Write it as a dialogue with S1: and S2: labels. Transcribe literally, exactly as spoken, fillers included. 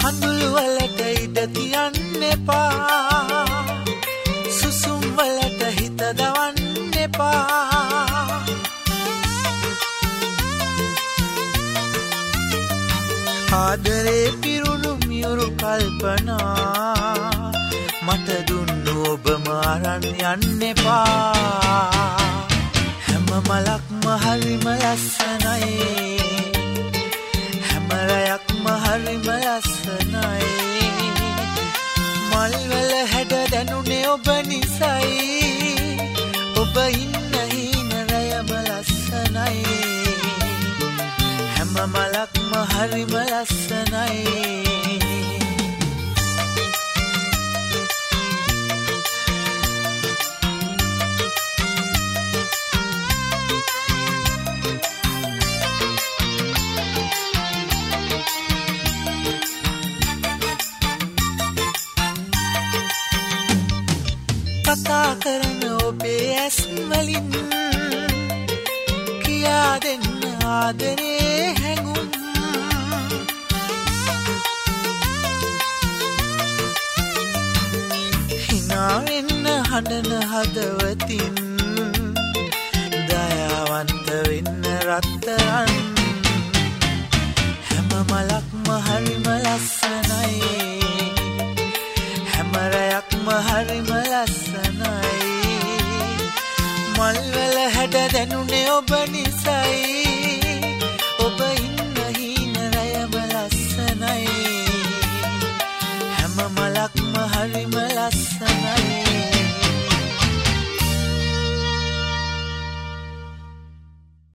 S1: කඳුළු වලට ඉඩ තියන්න එපා සුසුම් වලට හිත දවන්න එපා ආදරේ පිරුණු මියුරු කල්පනා මට දුන්නු ඔබම අරන් යන්න එපා හැම මලක්ම හරිම ලස්සනයි හැම රැයක්ම හරිම ලස්සනයි මල්වල හැඩ දැනුනේ ඔබ නිසයි ඔබ ඉන්න හින රැයම ලස්සනයි හැම මලක්ම හරිම ලස්සනයි කතා කරන ඔබේ ඇස් වලින් කියා දෙන්න ආදරේ හැඟුම් හිනා වෙන්න හඬන හදවතින් දයාවන්ත වෙන්න රත්තරන්